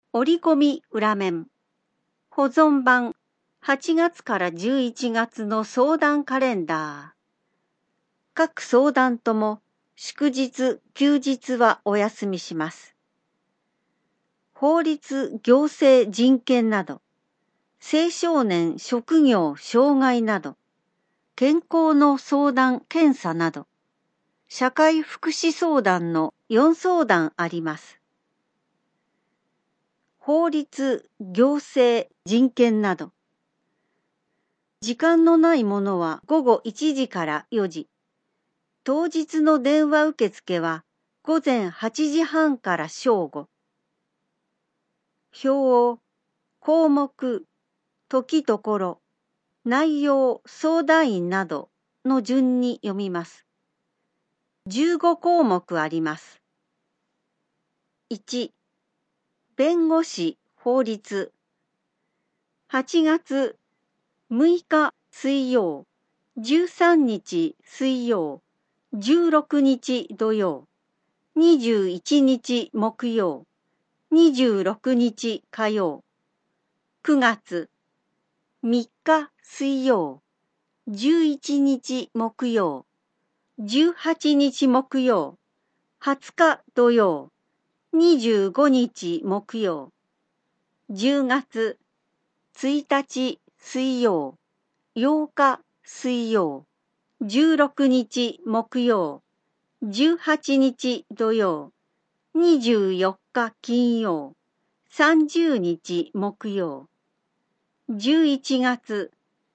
折り込み裏面保存版8月から11月の相談カレンダー。各相談とも祝日、休日はお休みします。法律、行政、人権など、青少年、職業、障害など、健康の相談、検査など、社会福祉相談の4相談あります。法律、行政、人権など。時間のないものは午後1時から4時。当日の電話受付は午前8時半から正午。表を項目、時ところ、内容、相談員などの順に読みます。15項目あります。1、弁護士、法律。8月6日水曜、13日水曜、16日土曜、21日木曜、26日火曜。9月3日水曜、11日木曜、18日木曜、20日土曜、25日木曜。10月1日水曜、8日水曜、16日木曜、18日土曜、24日金曜、30日木曜。11月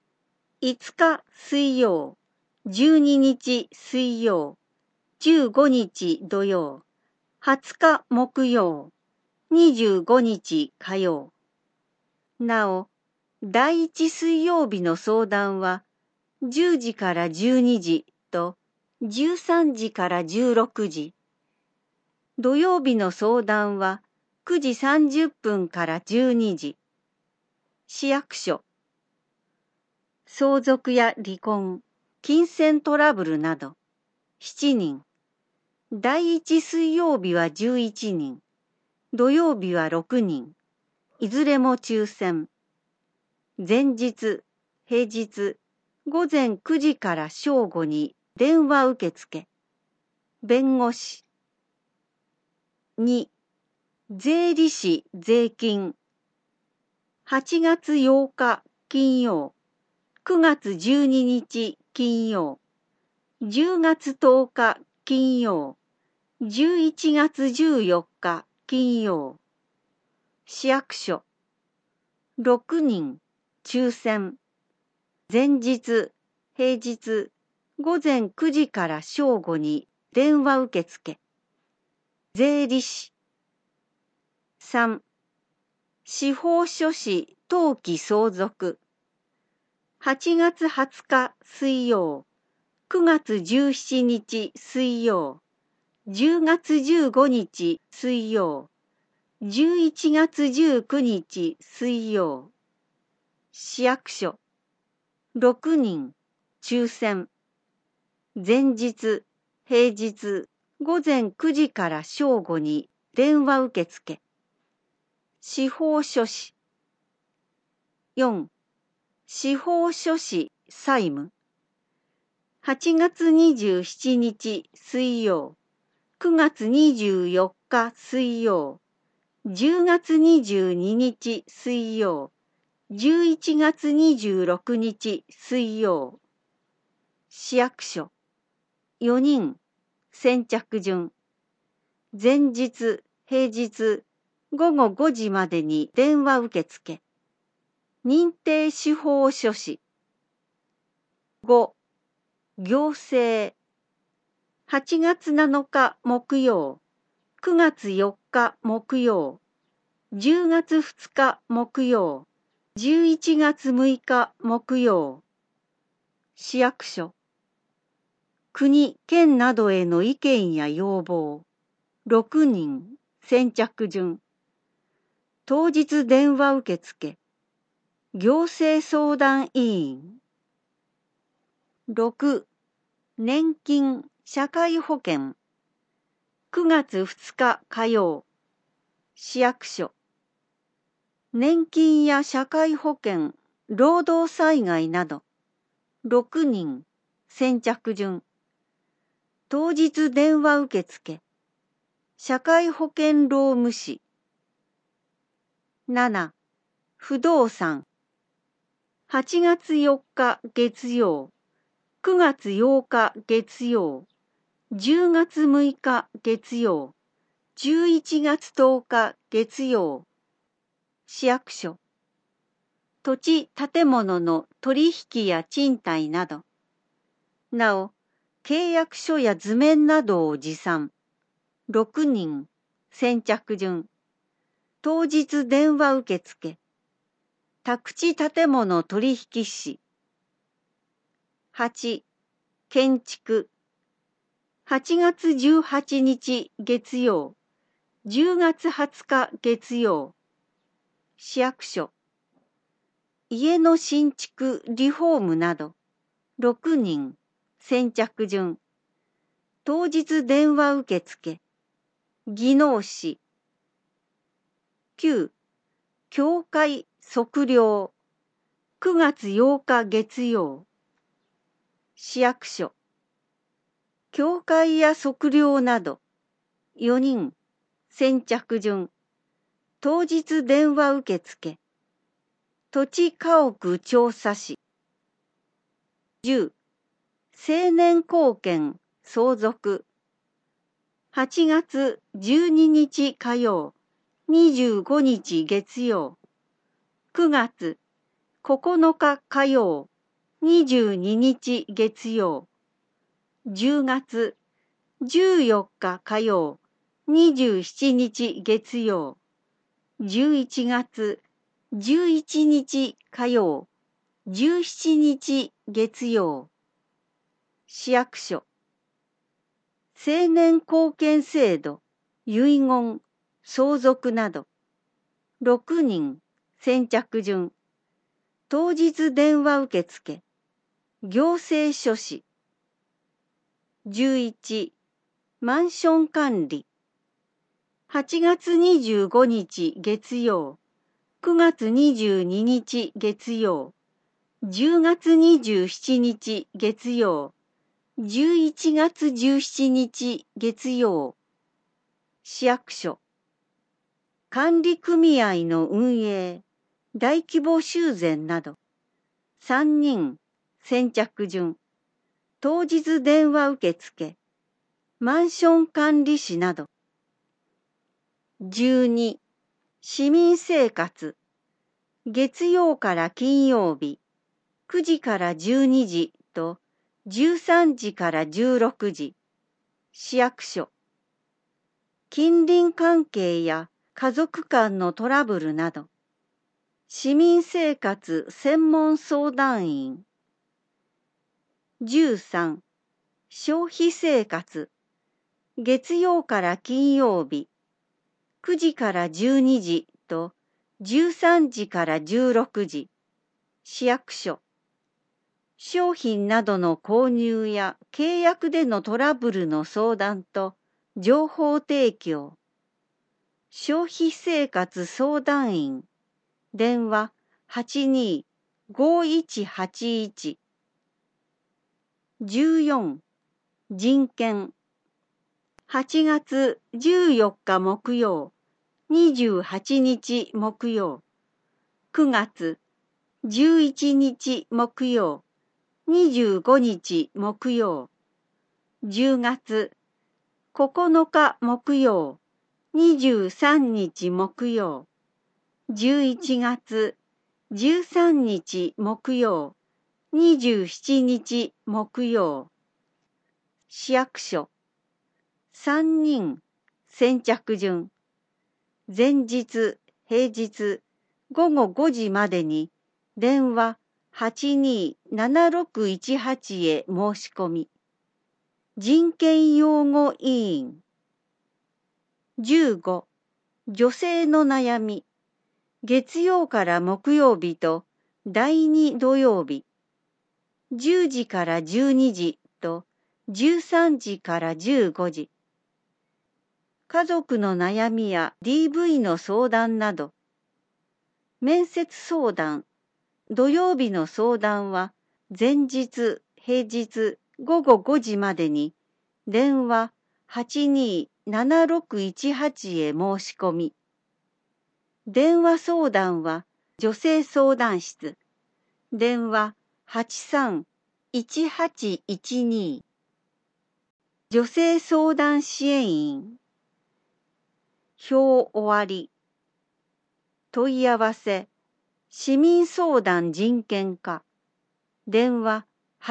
5日水曜、12日水曜、15日土曜、20日木曜、25日火曜。なお、第1水曜日の相談は10時から12時と13時から16時。土曜日の相談は9時30分から12時。市役所。相続や離婚、金銭トラブルなど7人。第1水曜日は11人。土曜日は6人。いずれも抽選。前日、平日、午前9時から正午に電話受付。弁護士。2、税理士税金。8月8日金曜、9月12日金曜、10月10日金曜、11月14日金曜。市役所。6人。抽選。前日、平日、午前9時から正午に電話受付。税理士。3、司法書士登記相続。8月20日水曜、9月17日水曜、10月15日水曜、11月19日水曜。市役所。6人。抽選。前日、平日、午前9時から正午に電話受付。司法書士。4、司法書士債務。8月27日水曜、9月24日水曜、10月22日水曜、11月26日水曜。市役所。4人。先着順。前日、平日、午後5時までに電話受付。認定司法書士。5、行政。8月7日木曜、9月4日木曜、10月2日木曜、11月6日木曜。市役所。国、県などへの意見や要望。6人。先着順。当日電話受付。行政相談委員。6、年金、社会保険。9月2日火曜。市役所。 年金や社会保険、労働災害など、6人、先着順。当日電話受付、社会保険労務士。7、不動産。8月4日月曜、9月8日月曜、10月6日月曜、11月10日月曜。市役所。土地建物の取引や賃貸など。なお、契約書や図面などを持参。6人、先着順。当日電話受付。宅地建物取引士。8、建築。8月18日月曜、10月20日月曜。市役所。家の新築、リフォームなど、6人、先着順。当日電話受付。技能士。9、教会測量。9月8日月曜。市役所。教会や測量など、4人、先着順。当日電話受付。土地家屋調査士。10、青年貢献相続。8月12日火曜、25日月曜。9月9日火曜、22日月曜。10月14日火曜、27日月曜。11月11日火曜、17日月曜。市役所。青年貢献制度、遺言、相続など、6人、先着順。当日電話受付。行政書士。11、マンション管理。8月25日月曜、9月22日月曜、10月27日月曜、11月17日月曜。市役所。管理組合の運営、大規模修繕など、3人、先着順。当日電話受付。マンション管理士など。12、市民生活。月曜から金曜日、9時から12時と13時から16時。市役所。近隣関係や家族間のトラブルなど。市民生活専門相談員。13、消費生活。月曜から金曜日、9時から12時と13時から16時。市役所。商品などの購入や契約でのトラブルの相談と情報提供。消費生活相談員。電話82-5181。14、人権。8月14日木曜、28日木曜。9月11日木曜、25日木曜。10月9日木曜、23日木曜。11月13日木曜、27日木曜。市役所。3人、先着順。前日、平日、午後5時までに電話827618へ申し込み。人権擁護委員。15、女性の悩み。月曜から木曜日と第2土曜日。10時から12時と13時から15時。家族の悩みや DV の相談など。 面接相談、土曜日の相談は前日、平日午後5時までに電話827618へ申し込み。電話相談は女性相談室、電話831812。女性相談支援員。表終わり。問い合わせ。市民相談人権課。電話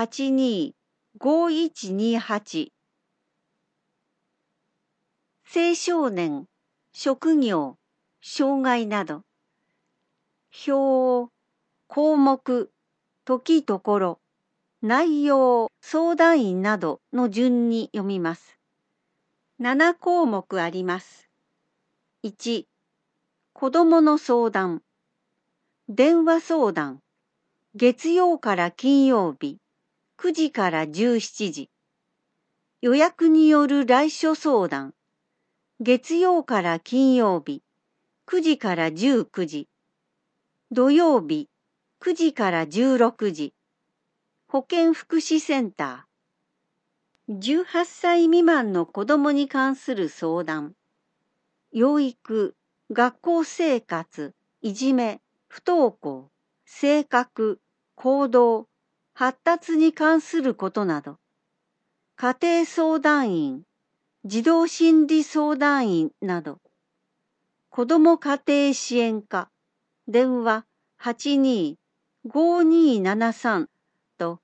825128。青少年、職業、障害など。表、項目、時ところ、内容、相談員などの順に読みます。7項目あります。1、子どもの相談。電話相談。月曜から金曜日、9時から17時。予約による来所相談。月曜から金曜日、9時から19時。土曜日、9時から16時。保健福祉センター。18歳未満の子どもに関する相談。養育、学校生活、いじめ、不登校、性格、行動、発達に関することなど。家庭相談員、児童心理相談員など。子ども家庭支援課、電話825273と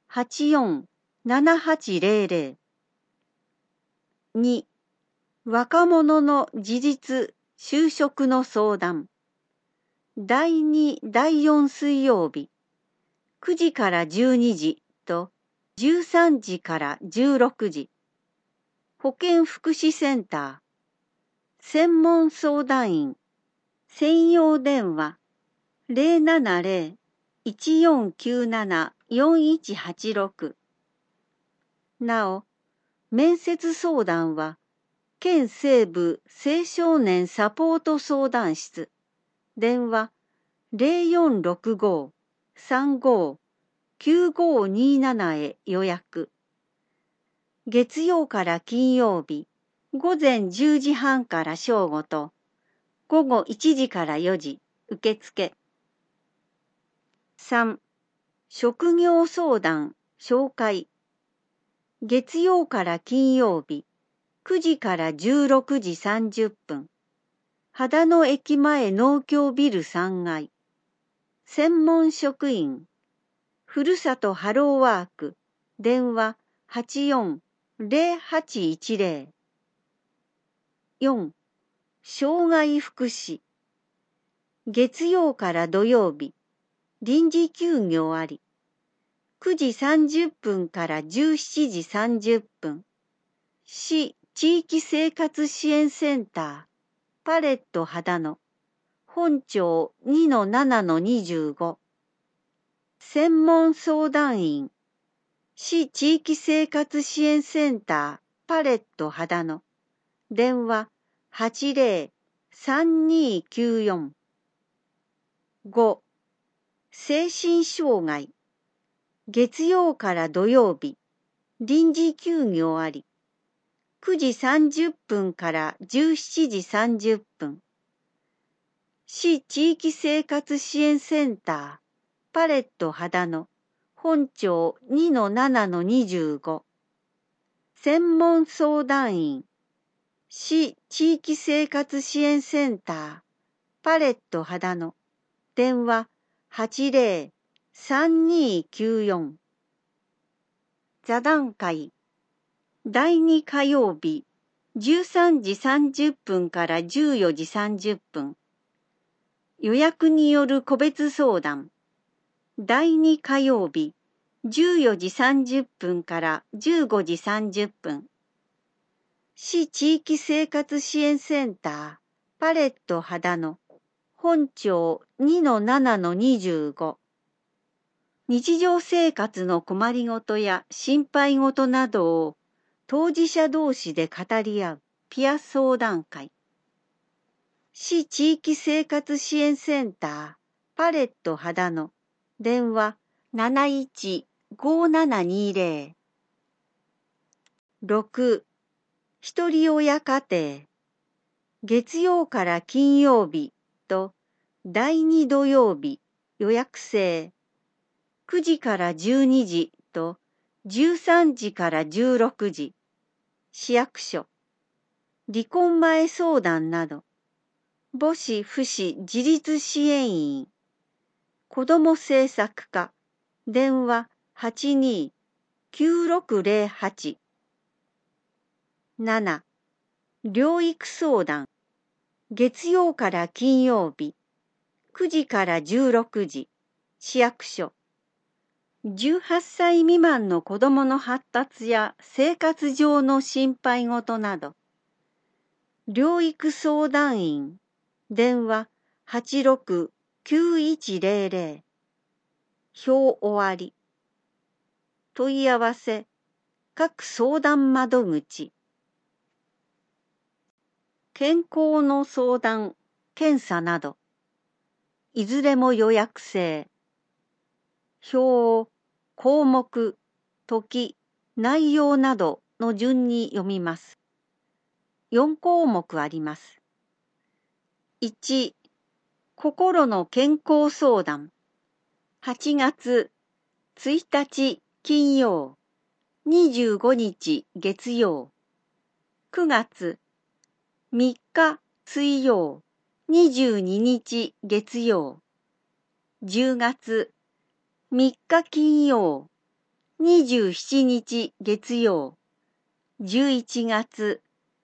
847800。2、若者の自立、就職の相談。第2、第4水曜日、9時から12時と13時から16時。保健福祉センター。専門相談員。専用電話。070-1497-4186。なお、面接相談は、県西部青少年サポート相談室、電話0465-35-9527へ予約。月曜から金曜日、午前10時半から正午と、午後1時から4時、受付。3、職業相談、紹介。月曜から金曜日、9時から16時30分。秦野駅前農協ビル3階。専門職員。ふるさとハローワーク。電話84-0810。4、障害福祉。月曜から土曜日、臨時休業あり。9時30分から17時30分。市地域生活支援センター、パレット秦野。本町 2-7-25。専門相談員。市地域生活支援センター、パレット秦野。電話80-3294。5、精神障害。月曜から土曜日、臨時休業あり。9時30分から17時30分。市地域生活支援センター、パレット秦野。本町 2-7-25。専門相談員。市地域生活支援センター、パレット秦野。電話80-3294。座談会。第2火曜日、13時30分から14時30分。予約による個別相談。第2火曜日、14時30分から15時30分。市地域生活支援センター、パレット秦野。本町 2-7-25。日常生活の困りごとや心配事などを当事者同士で語り合うピア相談会。市地域生活支援センター、 パレット秦野、電話715720。6、一人親家庭、月曜から金曜日と第2土曜日予約制、9時から12時と13時から16時、市役所、離婚前相談など、母子父子自立支援員、子ども政策課、電話82-9608。7、療育相談、月曜から金曜日、9時から16時、市役所。18歳未満の子どもの発達や生活上の心配事など、療育相談員、電話86-9100。表終わり。問い合わせ、各相談窓口。健康の相談、検査など、いずれも予約制。表を項目、時、内容などの順に読みます。4項目あります。1、心の健康相談。8月1日金曜、25日月曜。9月3日水曜、22日月曜。10月3日金曜、27日月曜。11月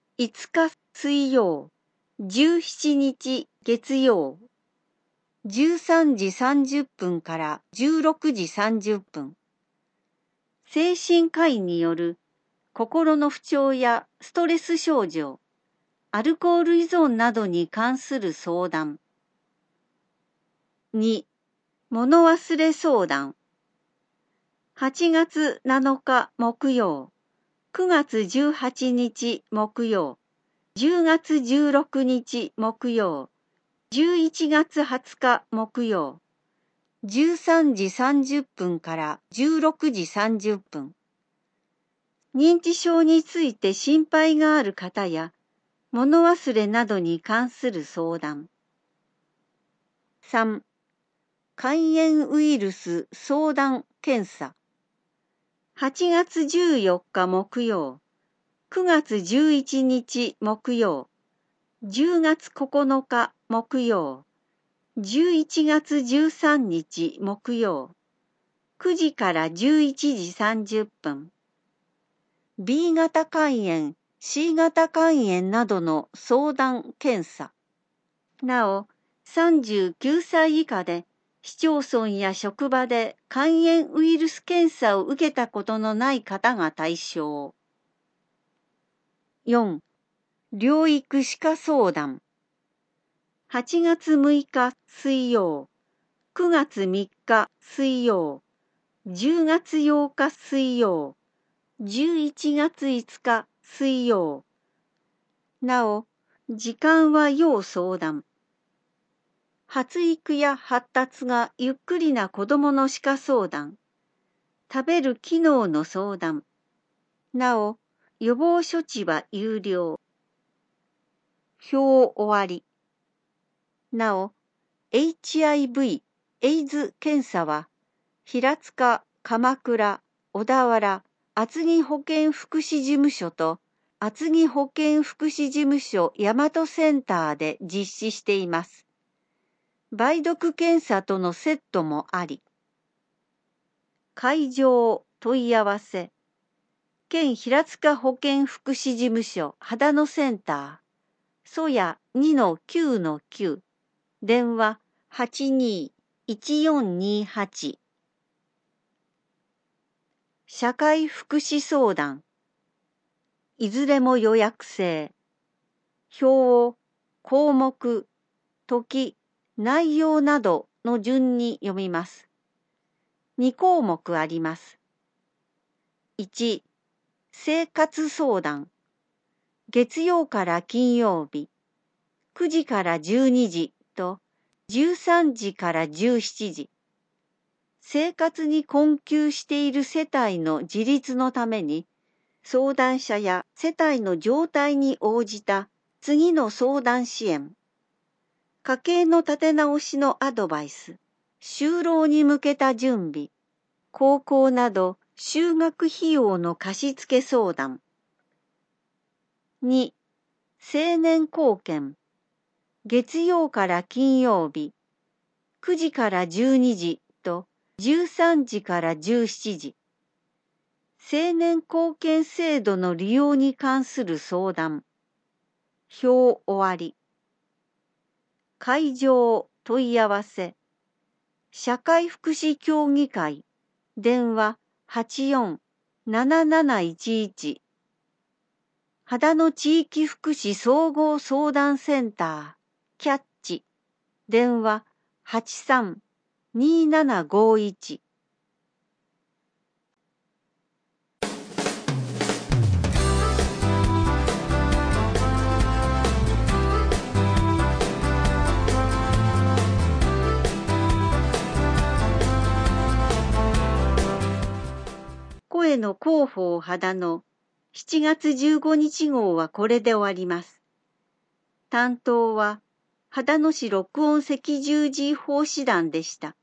5日水曜、17日月曜。13時30分から16時30分。精神科医による心の不調やストレス症状、アルコール依存などに関する相談。2、物忘れ相談。8月7日木曜、9月18日木曜、10月16日木曜、11月20日木曜、13時30分から16時30分。認知症について心配がある方や、物忘れなどに関する相談。3、肝炎ウイルス相談検査。8月14日木曜、9月11日木曜、10月9日木曜、11月13日木曜、9時から11時30分。B 型肝炎、C 型肝炎などの相談検査。なお、39歳以下で市町村や職場で肝炎ウイルス検査を受けたことのない方が対象。4、療育歯科相談。8月6日水曜、9月3日水曜、10月8日水曜、11月5日水曜。なお、時間は要相談。発育や発達がゆっくりな子どもの歯科相談。食べる機能の相談。なお、予防処置は有料。表終わり。なお、HIV、エイズ検査は、平塚、鎌倉、小田原、厚木保健福祉事務所と厚木保健福祉事務所大和センターで実施しています。梅毒検査とのセットもあり。会場問い合わせ。県平塚保健福祉事務所秦野センター。そや2-9-9。電話82-1428。社会福祉相談。いずれも予約制。表を項目、時、内容などの順に読みます。2項目あります。1、生活相談。月曜から金曜日、9時から12時と 13時から17時。生活に困窮している世帯の自立のために、相談者や世帯の状態に応じた次の相談支援。家計の立て直しのアドバイス。就労に向けた準備。高校など就学費用の貸付相談。2、青年貢献。月曜から金曜日、9時から12時と13時から17時。青年貢献制度の利用に関する相談。表終わり。会場問い合わせ。社会福祉協議会。電話84-7711。秦野地域福祉総合相談センター。キャッチ。電話83-2751。声の広報秦野7月15日号はこれで終わります。担当は秦野市録音赤十字奉仕団でした。